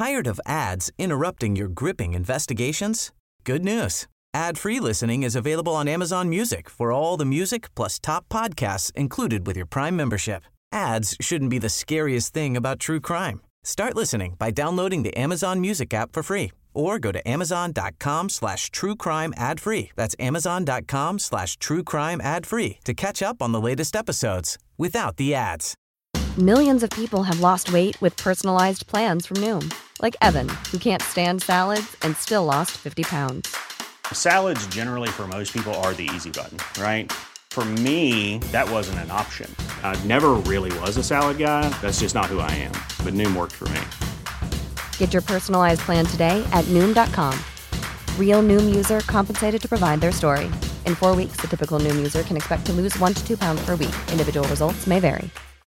Tired of ads interrupting your gripping investigations? Good news. Ad-free listening is available on Amazon Music for all the music plus top podcasts included with your Prime membership. Ads shouldn't be the scariest thing about true crime. Start listening by downloading the Amazon Music app for free or go to amazon.com/truecrime ad-free. That's amazon.com/truecrime ad-free to catch up on the latest episodes without the ads. Millions of people have lost weight with personalized plans from Noom. Like Evan, who can't stand salads and still lost 50 pounds. Salads generally for most people are the easy button, right? For me, that wasn't an option. I never really was a salad guy. That's just not who I am. But Noom worked for me. Get your personalized plan today at Noom.com. Real Noom user compensated to provide their story. In 4 weeks, the typical Noom user can expect to lose 1 to 2 pounds per week. Individual results may vary.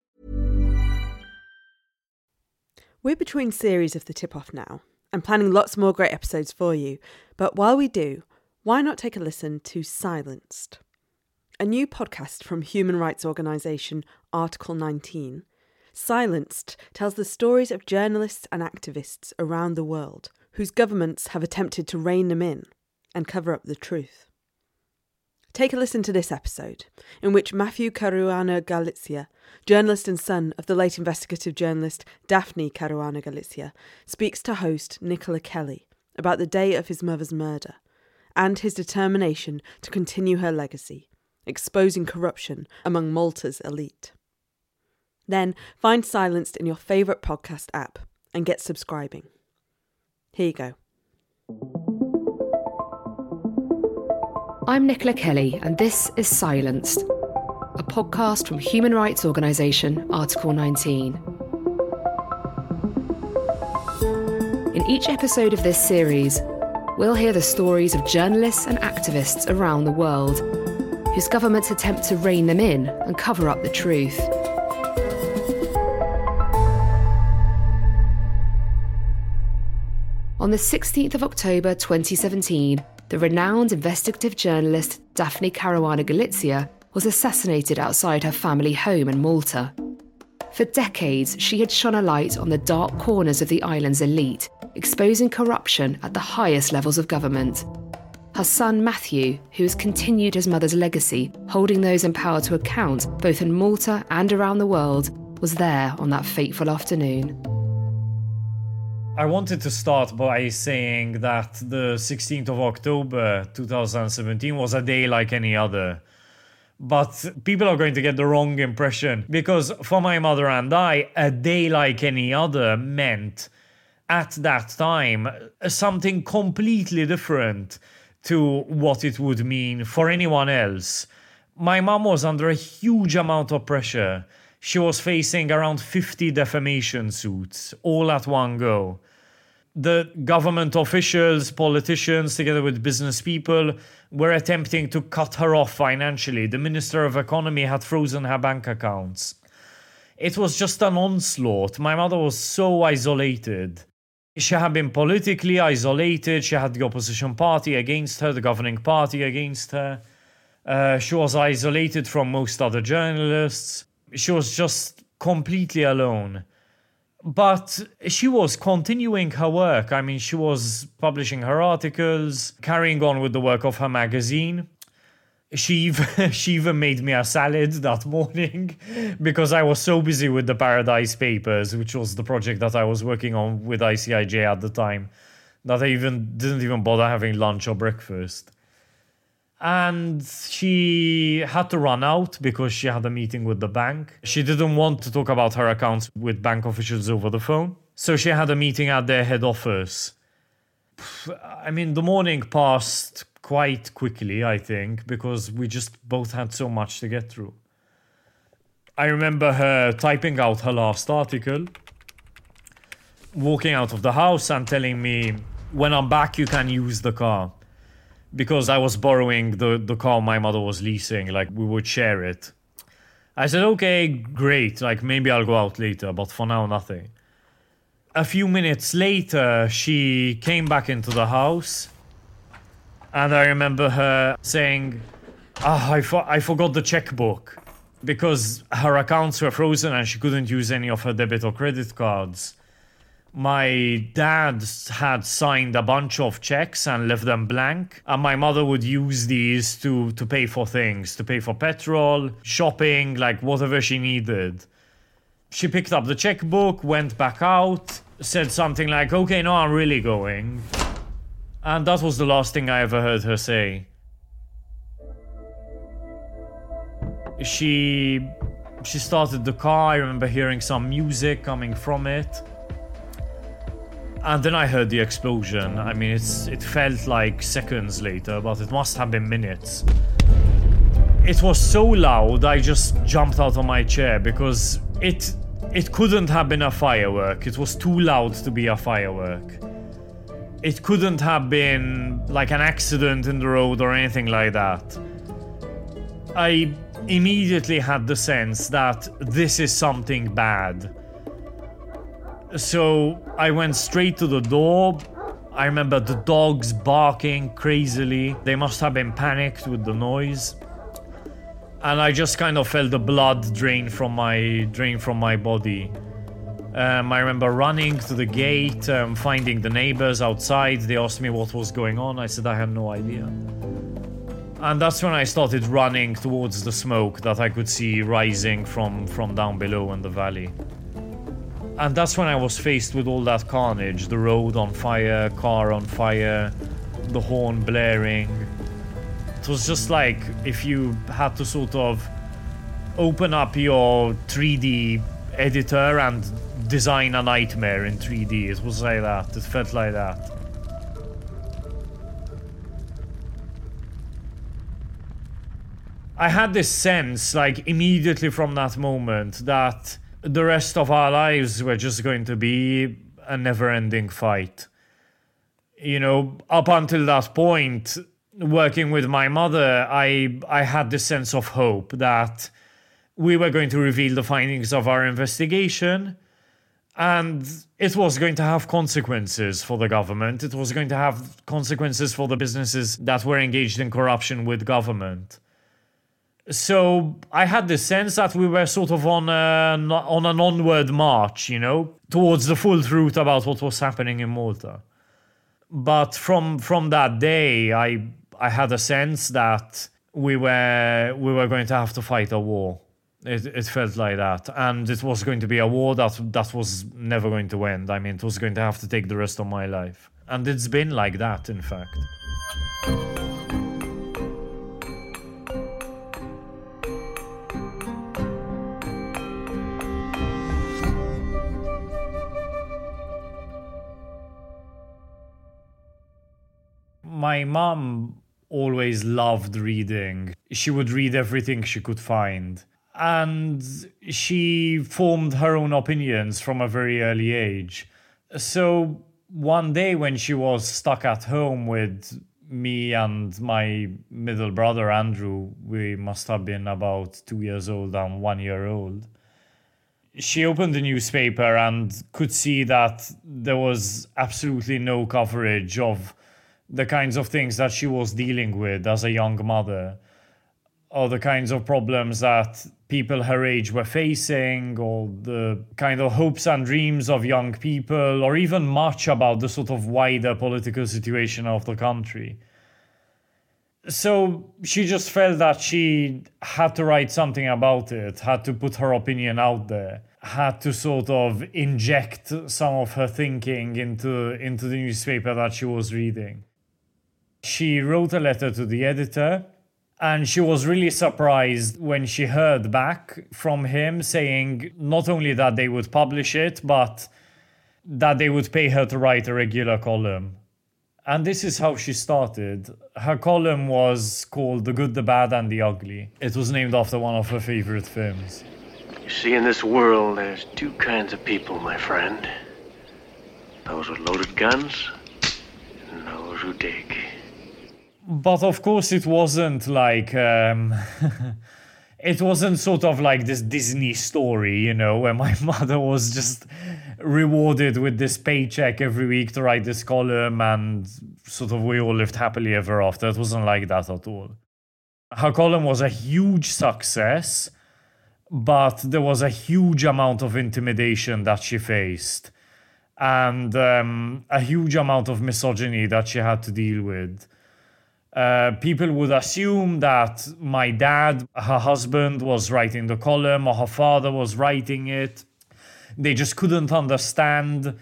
We're between series of The Tip-Off now. I'm planning lots more great episodes for you. But while we do, why not take a listen to Silenced? A new podcast from human rights organisation Article 19. Silenced tells the stories of journalists and activists around the world whose governments have attempted to rein them in and cover up the truth. Take a listen to this episode, in which Matthew Caruana Galizia, journalist and son of the late investigative journalist Daphne Caruana Galizia, speaks to host Nicola Kelly about the day of his mother's murder and his determination to continue her legacy, exposing corruption among Malta's elite. Then find Silenced in your favourite podcast app and get subscribing. Here you go. I'm Nicola Kelly, and this is Silenced, a podcast from human rights organisation Article 19. In each episode of this series, we'll hear the stories of journalists and activists around the world whose governments attempt to rein them in and cover up the truth. On the 16th of October 2017, the renowned investigative journalist Daphne Caruana Galizia was assassinated outside her family home in Malta. For decades, she had shone a light on the dark corners of the island's elite, exposing corruption at the highest levels of government. Her son Matthew, who has continued his mother's legacy, holding those in power to account both in Malta and around the world, was there on that fateful afternoon. I wanted to start by saying that the 16th of October 2017 was a day like any other. But people are going to get the wrong impression, because for my mother and I, a day like any other meant, at that time, something completely different to what it would mean for anyone else. My mum was under a huge amount of pressure. She was facing around 50 defamation suits, all at one go. The government officials, politicians, together with business people, were attempting to cut her off financially. The Minister of Economy had frozen her bank accounts. It was just an onslaught. My mother was so isolated. She had been politically isolated. She had the opposition party against her, the governing party against her. She was isolated from most other journalists. She was just completely alone. But she was continuing her work. I mean, she was publishing her articles, carrying on with the work of her magazine. She even made me a salad that morning because I was so busy with the Paradise Papers, which was the project that I was working on with ICIJ at the time, that I didn't even bother having lunch or breakfast. And she had to run out because she had a meeting with the bank. She didn't want to talk about her accounts with bank officials over the phone. So she had a meeting at their head office. I mean, the morning passed quite quickly, I think, because we just both had so much to get through. I remember her typing out her last article, walking out of the house and telling me, when I'm back, you can use the car. Because I was borrowing the car my mother was leasing, like we would share it. I said, okay, great, like maybe I'll go out later, but for now, nothing. A few minutes later, she came back into the house, and I remember her saying, I forgot the checkbook, because her accounts were frozen and she couldn't use any of her debit or credit cards. My dad had signed a bunch of checks and left them blank. And my mother would use these to pay for things, to pay for petrol, shopping, like whatever she needed. She picked up the checkbook, went back out, said something like, okay, no, I'm really going. And that was the last thing I ever heard her say. She started the car. I remember hearing some music coming from it. And then I heard the explosion. I mean, it felt like seconds later, but it must have been minutes. It was so loud, I just jumped out of my chair because it couldn't have been a firework. It was too loud to be a firework. It couldn't have been like an accident in the road or anything like that. I immediately had the sense that this is something bad. So I went straight to the door. I remember the dogs barking crazily. They must have been panicked with the noise. And I just kind of felt the blood drain from my body. I remember running to the gate, finding the neighbors outside. They asked me what was going on. I said I had no idea. And that's when I started running towards the smoke that I could see rising from down below in the valley. And that's when I was faced with all that carnage. The road on fire, car on fire, the horn blaring. It was just like if you had to sort of open up your 3D editor and design a nightmare in 3D. It was like that. It felt like that. I had this sense, like, immediately from that moment that the rest of our lives were just going to be a never-ending fight. You know, up until that point, working with my mother, I had this sense of hope that we were going to reveal the findings of our investigation, and it was going to have consequences for the government. It was going to have consequences for the businesses that were engaged in corruption with government. So I had this sense that we were sort of on an onward march, you know, towards the full truth about what was happening in Malta. But from that day, I had a sense that we were going to have to fight a war. It felt like that, and it was going to be a war that was never going to end. I mean, it was going to have to take the rest of my life, and it's been like that, in fact. My mom always loved reading. She would read everything she could find. And she formed her own opinions from a very early age. So one day when she was stuck at home with me and my middle brother Andrew, we must have been about 2 years old and 1 year old, she opened the newspaper and could see that there was absolutely no coverage of the kinds of things that she was dealing with as a young mother, or the kinds of problems that people her age were facing, or the kind of hopes and dreams of young people, or even much about the sort of wider political situation of the country. So she just felt that she had to write something about it, had to put her opinion out there, had to sort of inject some of her thinking into the newspaper that she was reading. She wrote a letter to the editor, and she was really surprised when she heard back from him saying not only that they would publish it, but that they would pay her to write a regular column. And this is how she started. Her column was called The Good, the Bad, and the Ugly. It was named after one of her favorite films. You see, in this world, there's two kinds of people, my friend. Those with loaded guns, and those who dig. But of course it wasn't like, it wasn't sort of like this Disney story, you know, where my mother was just rewarded with this paycheck every week to write this column and sort of we all lived happily ever after. It wasn't like that at all. Her column was a huge success, but there was a huge amount of intimidation that she faced. and a huge amount of misogyny that she had to deal with. People would assume that my dad, her husband, was writing the column, or her father was writing it. They just couldn't understand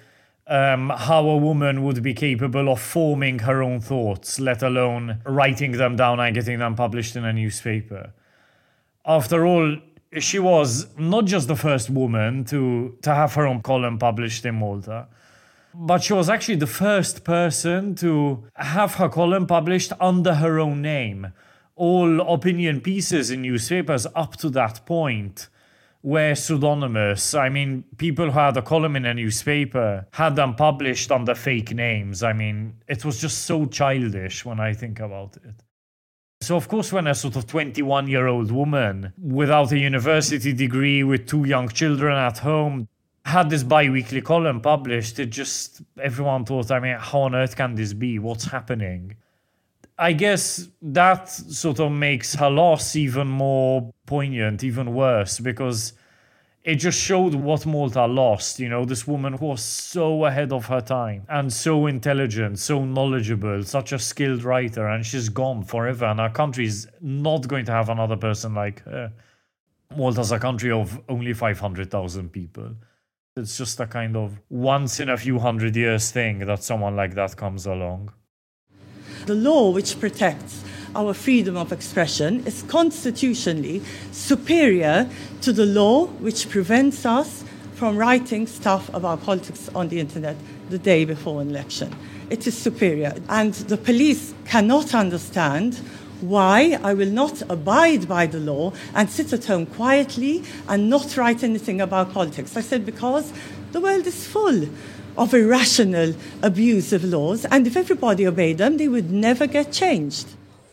how a woman would be capable of forming her own thoughts, let alone writing them down and getting them published in a newspaper. After all, she was not just the first woman to have her own column published in Malta, but she was actually the first person to have her column published under her own name. All opinion pieces in newspapers up to that point were pseudonymous. I mean, people who had a column in a newspaper had them published under fake names. I mean, it was just so childish when I think about it. So, of course, when a sort of 21-year-old woman without a university degree with 2 young children at home had this bi-weekly column published, everyone thought, I mean, how on earth can this be? What's happening? I guess that sort of makes her loss even more poignant, even worse, because it just showed what Malta lost. You know, this woman who was so ahead of her time and so intelligent, so knowledgeable, such a skilled writer, and she's gone forever, and our country's not going to have another person like her. Malta's a country of only 500,000 people. It's just a kind of once in a few hundred years thing that someone like that comes along. The law which protects our freedom of expression is constitutionally superior to the law which prevents us from writing stuff about politics on the internet the day before an election. It is superior. And the police cannot understand why I will not abide by the law and sit at home quietly and not write anything about politics. I said, because the world is full of irrational, abusive laws, and if everybody obeyed them, they would never get changed.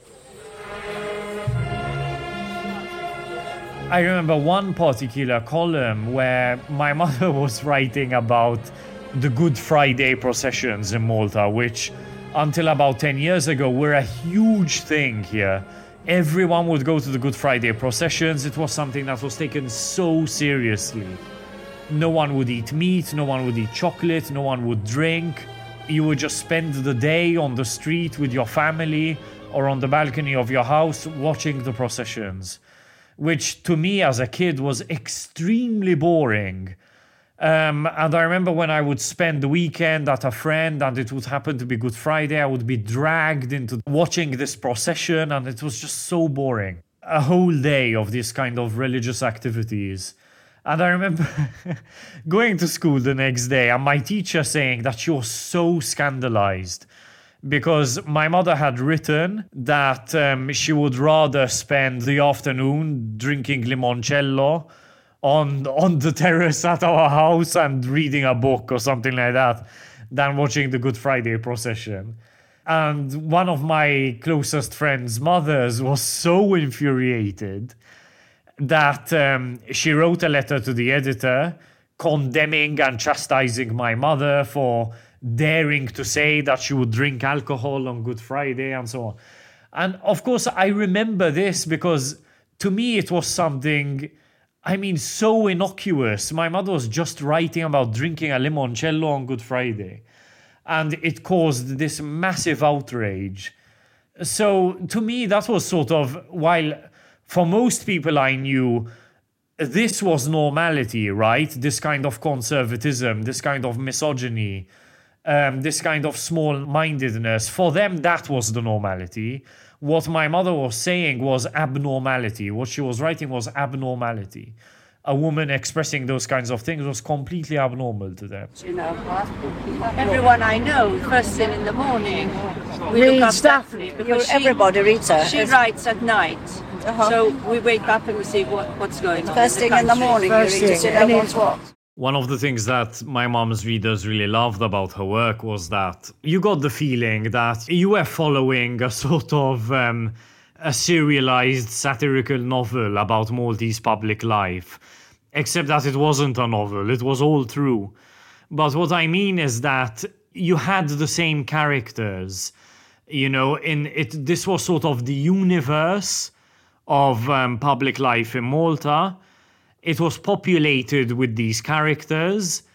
I remember one particular column where my mother was writing about the Good Friday processions in Malta, which until about 10 years ago were a huge thing here. Everyone would go to the Good Friday processions. It was something that was taken so seriously. No one would eat meat, no one would eat chocolate, no one would drink. You would just spend the day on the street with your family or on the balcony of your house watching the processions, which to me as a kid was extremely boring. And I remember when I would spend the weekend at a friend and it would happen to be Good Friday, I would be dragged into watching this procession, and it was just so boring. A whole day of this kind of religious activities. And I remember going to school the next day and my teacher saying that she was so scandalized because my mother had written that she would rather spend the afternoon drinking limoncello on the terrace at our house and reading a book or something like that than watching the Good Friday procession. And one of my closest friends' mothers was so infuriated that she wrote a letter to the editor condemning and chastising my mother for daring to say that she would drink alcohol on Good Friday and so on. And of course, I remember this because to me it was something, I mean, so innocuous. My mother was just writing about drinking a limoncello on Good Friday, and it caused this massive outrage. So to me, that was sort of, while for most people I knew, this was normality, right? This kind of conservatism, this kind of misogyny, this kind of small-mindedness. For them, that was the normality. What my mother was saying was abnormality. What she was writing was abnormality. A woman expressing those kinds of things was completely abnormal to them. You know, everyone I know, first thing in the morning, we look up Daphne because everybody reads her. She writes at night. So we wake up and we see what's going on. First thing in the morning, you read to see what's what. One of the things that my mom's readers really loved about her work was that you got the feeling that you were following a sort of a serialized satirical novel about Maltese public life, except that it wasn't a novel, it was all true. But what I mean is that you had the same characters, you know, this was sort of the universe of public life in Malta. It was populated with these characters,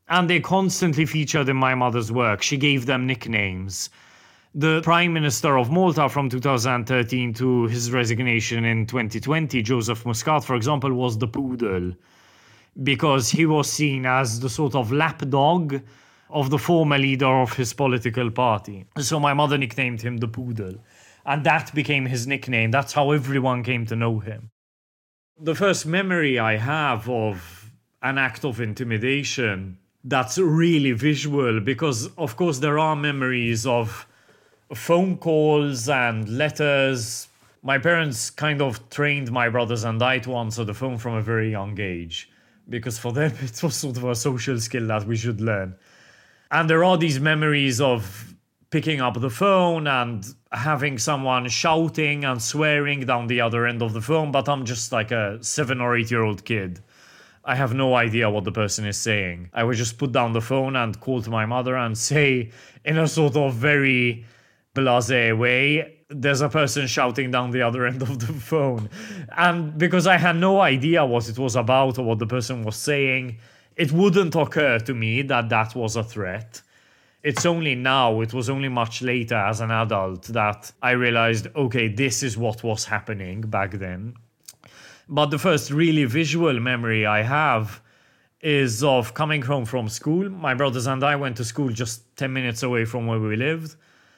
And they constantly featured in my mother's work. She gave them nicknames. The Prime Minister of Malta from 2013 to his resignation in 2020, Joseph Muscat, for example, was the Poodle, because he was seen as the sort of lapdog of the former leader of his political party. So my mother nicknamed him the Poodle, and that became his nickname. That's how everyone came to know him. The first memory I have of an act of intimidation that's really visual, because of course there are memories of phone calls and letters. My parents kind of trained my brothers and I to answer the phone from a very young age, because for them it was sort of a social skill that we should learn. And there are these memories of picking up the phone and having someone shouting and swearing down the other end of the phone, but I'm just like a 7 or 8 year old kid. I have no idea what the person is saying. I would just put down the phone and call to my mother and say, in a sort of very blasé way, there's a person shouting down the other end of the phone. And because I had no idea what it was about or what the person was saying, it wouldn't occur to me that that was a threat. It's only now, it was only much later as an adult that I realized, okay, this is what was happening back then. But the first really visual memory I have is of coming home from school. My brothers and I went to school just 10 minutes away from where we lived.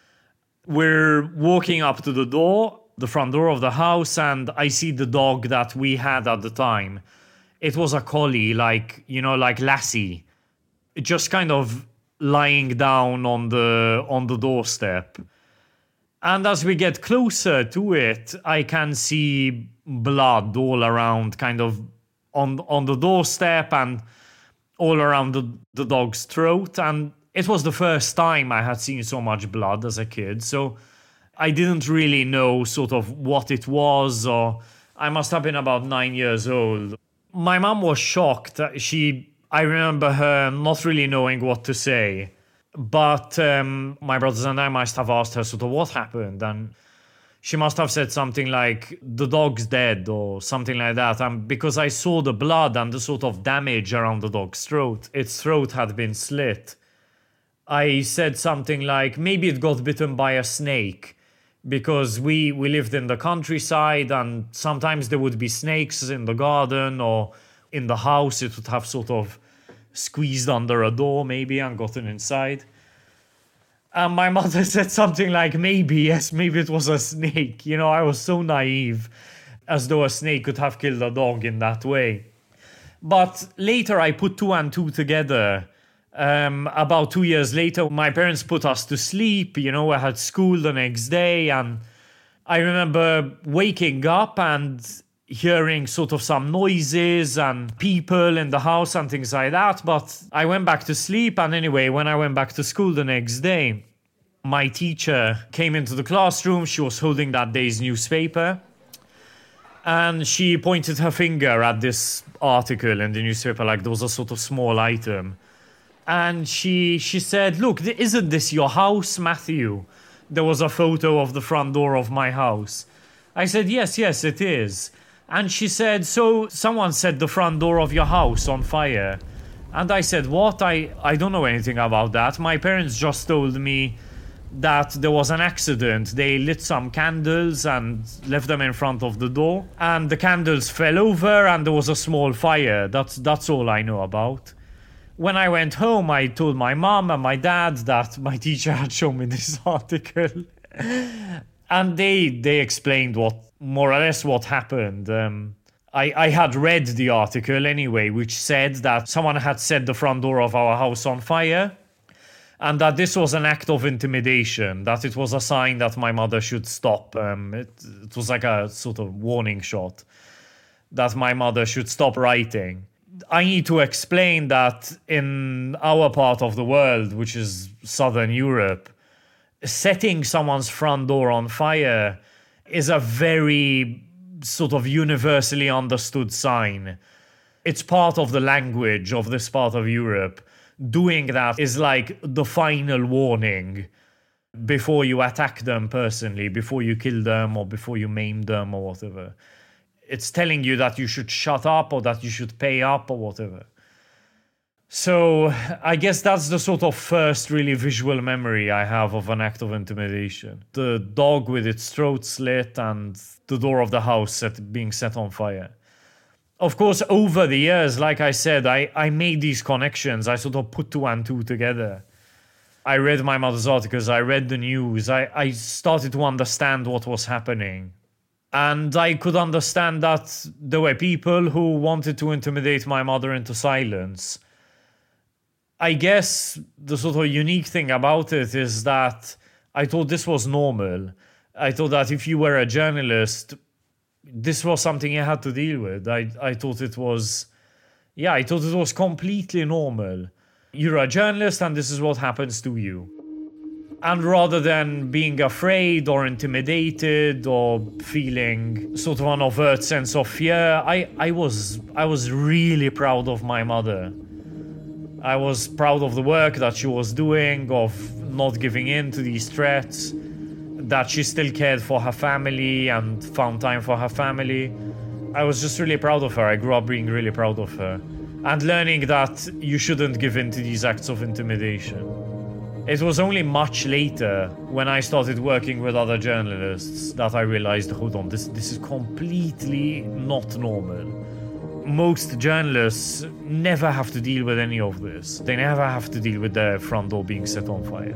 We're walking up to the door, the front door of the house, and I see the dog that we had at the time. It was a collie, like Lassie, just kind of lying down on the doorstep. And as we get closer to it, I can see blood all around, kind of on the doorstep and all around the dog's throat. And it was the first time I had seen so much blood as a kid, so I didn't really know sort of what it was, or I must have been about 9 years old. My mum was shocked. I remember her not really knowing what to say, but my brothers and I must have asked her sort of what happened, and she must have said something like, the dog's dead, or something like that. And because I saw the blood and the sort of damage around the dog's throat, its throat had been slit. I said something like, maybe it got bitten by a snake, because we lived in the countryside and sometimes there would be snakes in the garden or in the house. It would have sort of squeezed under a door maybe and gotten inside. And my mother said something like, maybe it was a snake. You know, I was so naive, as though a snake could have killed a dog in that way. But later I put 2 and 2 together. About 2 years later, my parents put us to sleep. You know, I had school the next day, and I remember waking up and hearing sort of some noises and people in the house and things like that. But I went back to sleep, and anyway, when I went back to school the next day, my teacher came into the classroom. She was holding that day's newspaper, and she pointed her finger at this article in the newspaper, like there was a sort of small item. And she said, look, isn't this your house, Matthew? There was a photo of the front door of my house. I said, yes, it is. And she said, so someone set the front door of your house on fire. And I said, what? I don't know anything about that. My parents just told me that there was an accident. They lit some candles and left them in front of the door. And the candles fell over and there was a small fire. That's all I know about. When I went home, I told my mom and my dad that my teacher had shown me this article. And they explained more or less what happened. I had read the article anyway, which said that someone had set the front door of our house on fire, and that this was an act of intimidation, that it was a sign that my mother should stop. It was like a sort of warning shot, that my mother should stop writing. I need to explain that in our part of the world, which is Southern Europe, setting someone's front door on fire is a very sort of universally understood sign. It's part of the language of this part of Europe. Doing that is like the final warning before you attack them personally, before you kill them or before you maim them or whatever. It's telling you that you should shut up or that you should pay up or whatever. So I guess that's the sort of first really visual memory I have of an act of intimidation. The dog with its throat slit and the door of the house being set on fire. Of course, over the years, like I said, I made these connections. I sort of put two and two together. I read my mother's articles, I read the news, I started to understand what was happening. And I could understand that there were people who wanted to intimidate my mother into silence. I guess the sort of unique thing about it is that I thought this was normal. I thought that if you were a journalist, this was something you had to deal with. I thought it was completely normal. You're a journalist and this is what happens to you. And rather than being afraid or intimidated or feeling sort of an overt sense of fear, I was really proud of my mother. I was proud of the work that she was doing, of not giving in to these threats, that she still cared for her family and found time for her family. I was just really proud of her. I grew up being really proud of her. And learning that you shouldn't give in to these acts of intimidation. It was only much later, when I started working with other journalists, that I realized, hold on, this is completely not normal. Most journalists never have to deal with any of this. They never have to deal with their front door being set on fire.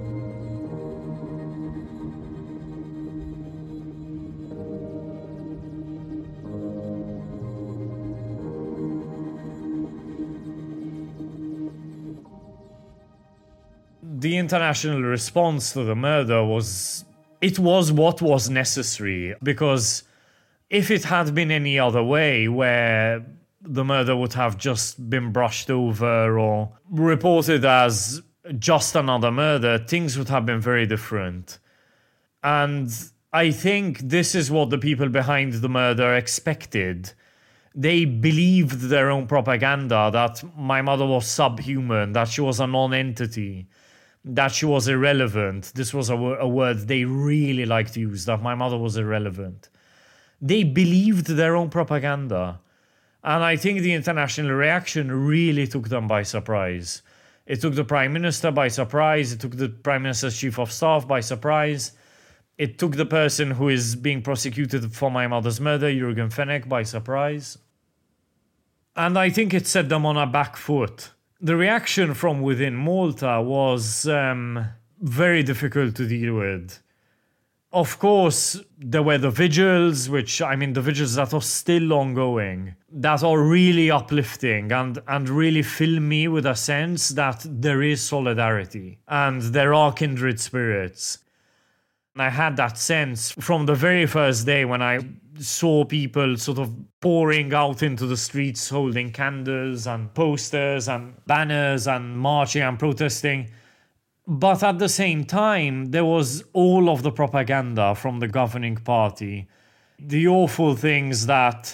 The international response to the murder was what was necessary, because if it had been any other way, where the murder would have just been brushed over or reported as just another murder, things would have been very different. And I think this is what the people behind the murder expected. They believed their own propaganda, that my mother was subhuman, that she was a non-entity, that she was irrelevant. This was a word they really liked to use, that my mother was irrelevant. They believed their own propaganda. And I think the international reaction really took them by surprise. It took the Prime Minister by surprise. It took the Prime Minister's Chief of Staff by surprise. It took the person who is being prosecuted for my mother's murder, Jürgen Fenech, by surprise. And I think it set them on a back foot. The reaction from within Malta was very difficult to deal with. Of course, there were the vigils, the vigils that are still ongoing, that are really uplifting and really fill me with a sense that there is solidarity and there are kindred spirits. And I had that sense from the very first day when I saw people sort of pouring out into the streets holding candles and posters and banners and marching and protesting. But at the same time, there was all of the propaganda from the governing party. The awful things that,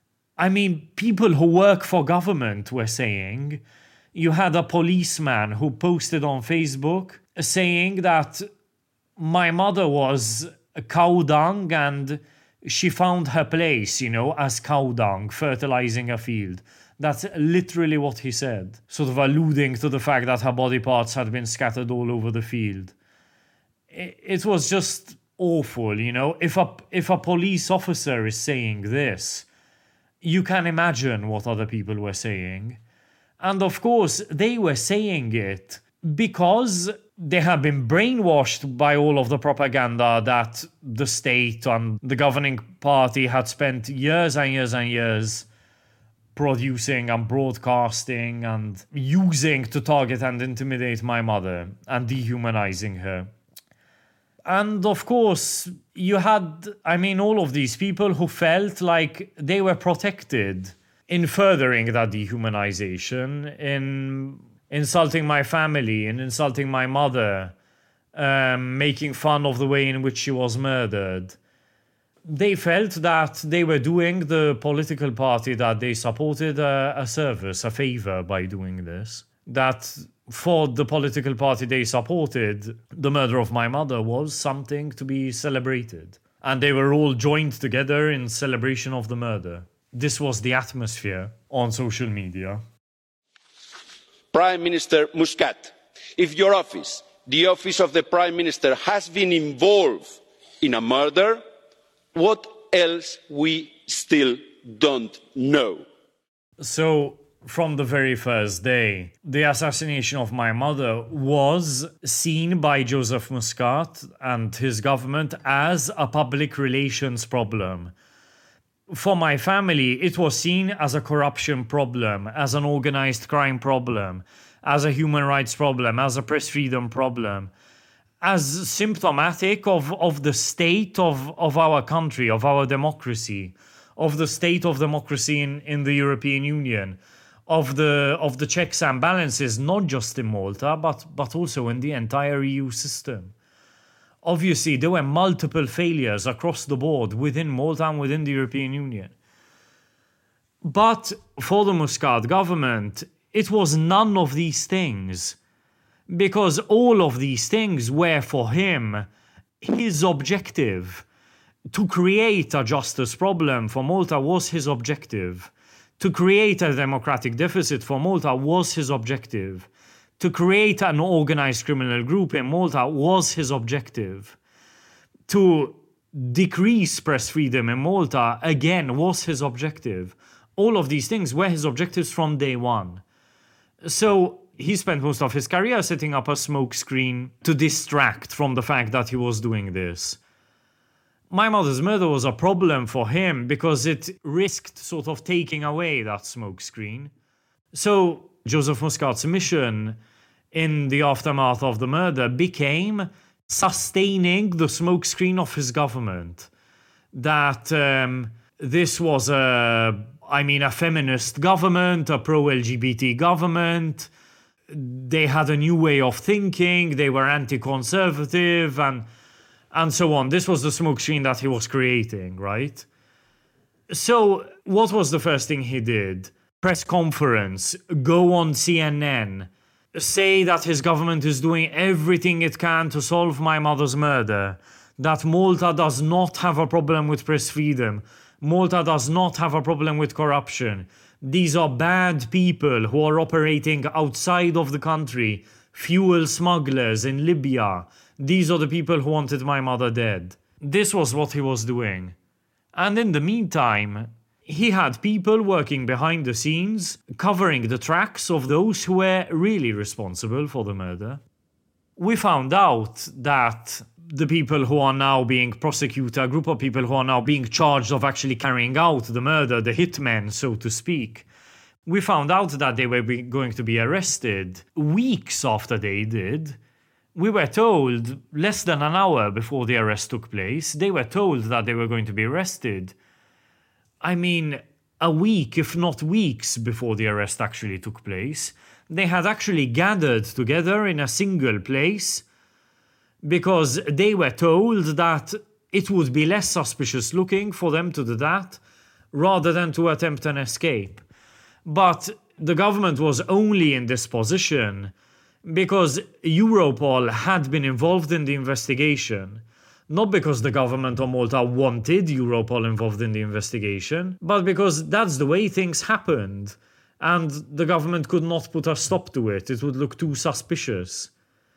people who work for government were saying. You had a policeman who posted on Facebook saying that my mother was cow dung and she found her place, as cow dung, fertilizing a field. That's literally what he said, sort of alluding to the fact that her body parts had been scattered all over the field. It was just awful, If a police officer is saying this, you can imagine what other people were saying. And of course, they were saying it because they had been brainwashed by all of the propaganda that the state and the governing party had spent years and years and years producing and broadcasting and using to target and intimidate my mother and dehumanizing her. And of course, you had, all of these people who felt like they were protected in furthering that dehumanization, in insulting my family, in insulting my mother, making fun of the way in which she was murdered. They felt that they were doing the political party that they supported a service, a favor by doing this. That for the political party they supported, the murder of my mother was something to be celebrated. And they were all joined together in celebration of the murder. This was the atmosphere on social media. Prime Minister Muscat, if your office, the office of the Prime Minister, has been involved in a murder, what else we still don't know? So, from the very first day, the assassination of my mother was seen by Joseph Muscat and his government as a public relations problem. For my family, it was seen as a corruption problem, as an organized crime problem, as a human rights problem, as a press freedom problem, as symptomatic of the state of our country, of our democracy, of the state of democracy in the European Union, of the checks and balances, not just in Malta, but also in the entire EU system. Obviously, there were multiple failures across the board within Malta and within the European Union. But for the Muscat government, it was none of these things, because all of these things were for him his objective. To create a justice problem for Malta was his objective. To create a democratic deficit for Malta was his objective. To create an organized criminal group in Malta was his objective. To decrease press freedom in Malta, again, was his objective. All of these things were his objectives from day one. So he spent most of his career setting up a smokescreen to distract from the fact that he was doing this. My mother's murder was a problem for him because it risked sort of taking away that smokescreen. So Joseph Muscat's mission in the aftermath of the murder became sustaining the smokescreen of his government. That this was a feminist government, a pro-LGBT government. They had a new way of thinking, they were anti-conservative, and so on. This was the smokescreen that he was creating, right? So what was the first thing he did? Press conference, go on CNN, say that his government is doing everything it can to solve my mother's murder, that Malta does not have a problem with press freedom, Malta does not have a problem with corruption. These are bad people who are operating outside of the country, fuel smugglers in Libya. These are the people who wanted my mother dead. This was what he was doing. And in the meantime, he had people working behind the scenes, covering the tracks of those who were really responsible for the murder. We found out that the people who are now being prosecuted, a group of people who are now being charged of actually carrying out the murder, the hitmen, so to speak, we found out that they were going to be arrested weeks after they did. We were told, less than an hour before the arrest took place, they were told that they were going to be arrested. I mean, a week, if not weeks, before the arrest actually took place. They had actually gathered together in a single place because they were told that it would be less suspicious looking for them to do that rather than to attempt an escape. But the government was only in this position because Europol had been involved in the investigation. Not because the government of Malta wanted Europol involved in the investigation, but because that's the way things happened. And the government could not put a stop to it. It would look too suspicious.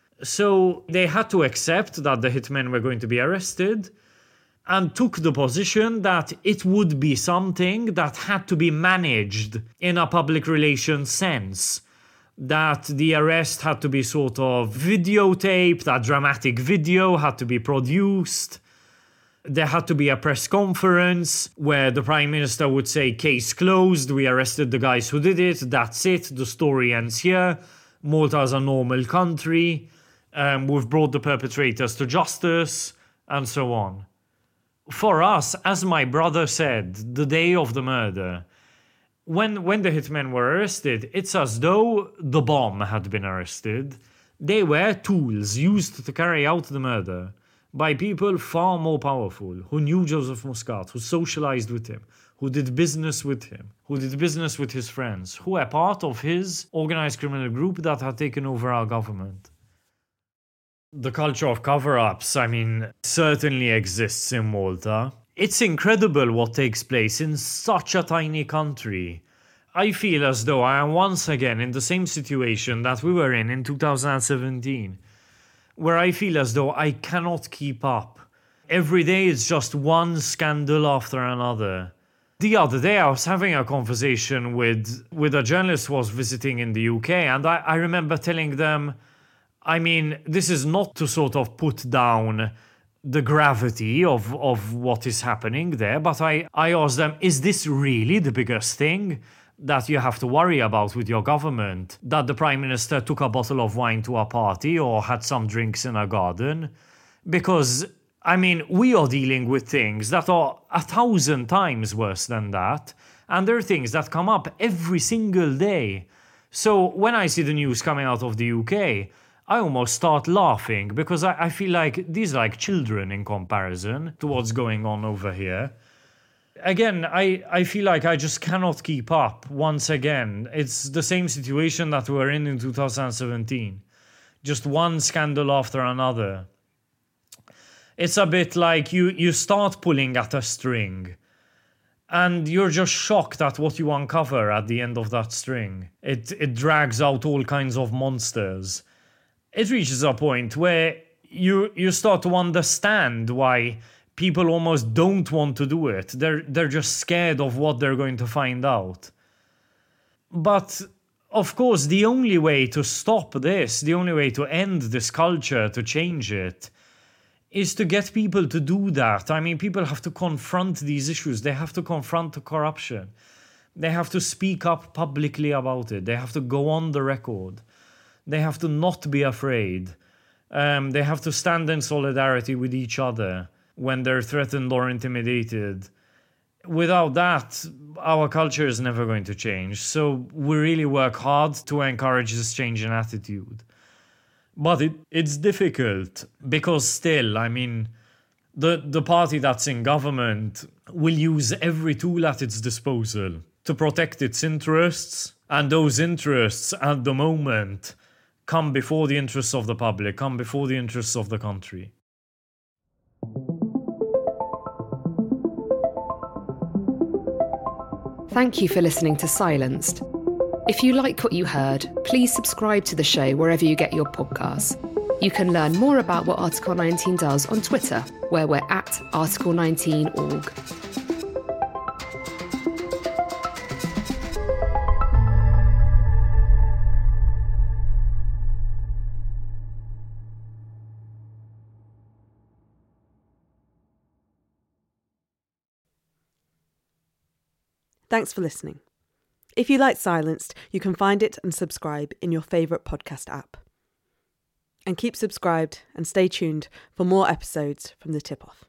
So they had to accept that the hitmen were going to be arrested and took the position that it would be something that had to be managed in a public relations sense. That the arrest had to be sort of videotaped, a dramatic video had to be produced. There had to be a press conference where the Prime Minister would say, case closed, we arrested the guys who did it, that's it, the story ends here. Malta is a normal country, we've brought the perpetrators to justice, and so on. For us, as my brother said, the day of the murder, when the hitmen were arrested, it's as though the bomb had been arrested. They were tools used to carry out the murder by people far more powerful, who knew Joseph Muscat, who socialized with him, who did business with him, who did business with his friends, who were part of his organized criminal group that had taken over our government. The culture of cover-ups, certainly exists in Malta. It's incredible what takes place in such a tiny country. I feel as though I am once again in the same situation that we were in 2017, where I feel as though I cannot keep up. Every day it's just one scandal after another. The other day I was having a conversation with a journalist who was visiting in the UK, and I remember telling them, I mean, this is not to sort of put down the gravity of what is happening there, but I asked them, is this really the biggest thing that you have to worry about with your government? That the Prime Minister took a bottle of wine to a party or had some drinks in a garden? Because, I mean, we are dealing with things that are 1,000 times worse than that, and there are things that come up every single day. So when I see the news coming out of the UK, I almost start laughing, because I feel like these are like children in comparison to what's going on over here. Again, I feel like I just cannot keep up once again. It's the same situation that we were in 2017. Just one scandal after another. It's a bit like you start pulling at a string, and you're just shocked at what you uncover at the end of that string. It drags out all kinds of monsters. It reaches a point where you start to understand why people almost don't want to do it. They're just scared of what they're going to find out. But, of course, the only way to stop this, the only way to end this culture, to change it, is to get people to do that. I mean, people have to confront these issues. They have to confront the corruption. They have to speak up publicly about it. They have to go on the record. They have to not be afraid. They have to stand in solidarity with each other when they're threatened or intimidated. Without that, our culture is never going to change. So we really work hard to encourage this change in attitude. But it's difficult, because still, I mean, the party that's in government will use every tool at its disposal to protect its interests. And those interests, at the moment, come before the interests of the public, come before the interests of the country. Thank you for listening to Silenced. If you like what you heard, please subscribe to the show wherever you get your podcasts. You can learn more about what Article 19 does on Twitter, where we're at Article19org. Thanks for listening. If you like Silenced, you can find it and subscribe in your favourite podcast app. And keep subscribed and stay tuned for more episodes from The Tip-Off.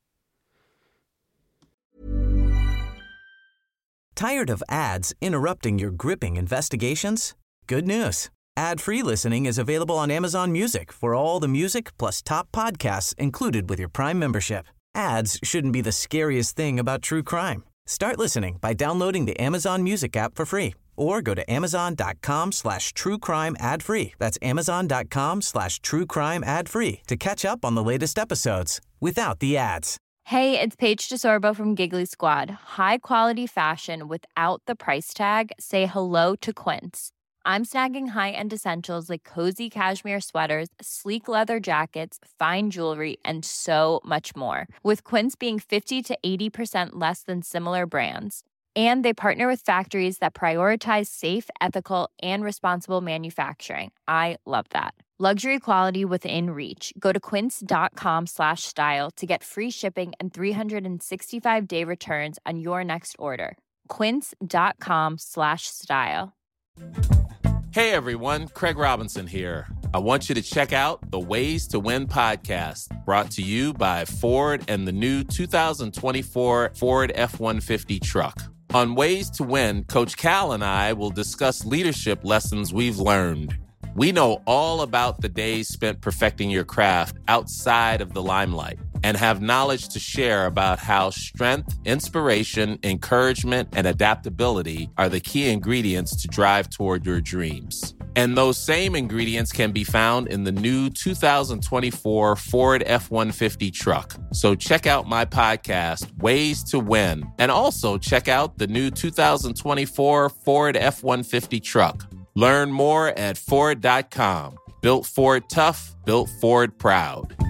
Tired of ads interrupting your gripping investigations? Good news. Ad-free listening is available on Amazon Music for all the music plus top podcasts included with your Prime membership. Ads shouldn't be the scariest thing about true crime. Start listening by downloading the Amazon Music app for free or go to amazon.com/truecrime ad-free. That's amazon.com/truecrime ad-free to catch up on the latest episodes without the ads. Hey, it's Paige DeSorbo from Giggly Squad. High quality fashion without the price tag. Say hello to Quince. I'm snagging high-end essentials like cozy cashmere sweaters, sleek leather jackets, fine jewelry, and so much more. With Quince being 50 to 80% less than similar brands. And they partner with factories that prioritize safe, ethical, and responsible manufacturing. I love that. Luxury quality within reach. Go to quince.com/style to get free shipping and 365-day returns on your next order. Quince.com/style. Hey everyone, Craig Robinson here. I want you to check out the Ways to Win podcast, brought to you by Ford and the new 2024 Ford F-150 truck. On Ways to Win, Coach Cal and I will discuss leadership lessons we've learned. We know all about the days spent perfecting your craft outside of the limelight and have knowledge to share about how strength, inspiration, encouragement, and adaptability are the key ingredients to drive toward your dreams. And those same ingredients can be found in the new 2024 Ford F-150 truck. So check out my podcast, Ways to Win, and also check out the new 2024 Ford F-150 truck. Learn more at Ford.com. Built Ford tough, built Ford proud.